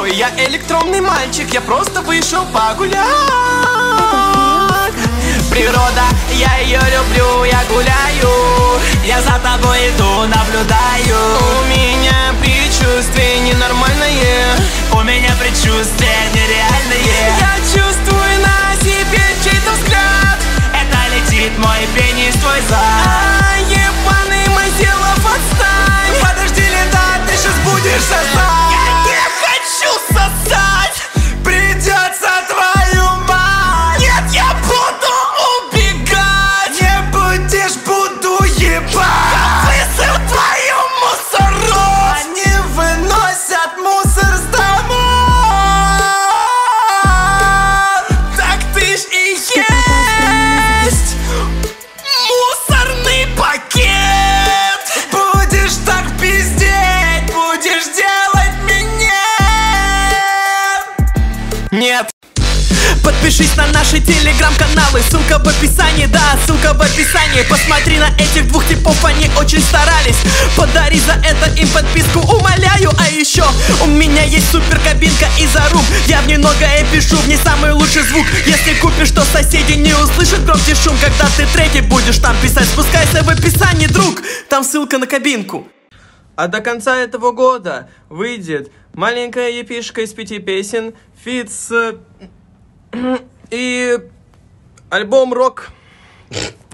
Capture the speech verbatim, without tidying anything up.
Ой, я электронный мальчик, я просто вышел погулять. Природа, я ее люблю, я гуляю. Я за тобой иду, наблюдаю. У меня предчувствие ненормальное. У меня предчувствие нереальное. Я чувствую на себе чей-то взгляд. Это летит мой пенис, твой зад. А, ебаный Мазилов, отстань. Подожди, лета, ты сейчас будешь сосать. Я не хочу сосать. Придется твою мать. Нет, я буду убегать. Не будешь, буду ебать. Я высыл твою мусору. Они выносят мусор с домов. Так ты ж и есть мусорный пакет. Будешь так пиздеть, будешь делать меня. Нет. Подпишись на наши телеграм-каналы, ссылка в описании, да, ссылка в описании. Посмотри на этих двух типов, они очень старались. Подари за это им подписку, умоляю. А еще у меня есть супер кабинка из-за рук. Я в ней многое пишу, в ней самый лучший звук. Если купишь, то соседи не услышат громкий шум. Когда ты треки будешь там писать, спускайся в описании, друг. Там ссылка на кабинку. А до конца этого года выйдет маленькая епишка из пяти песен, фит с... и альбом рок.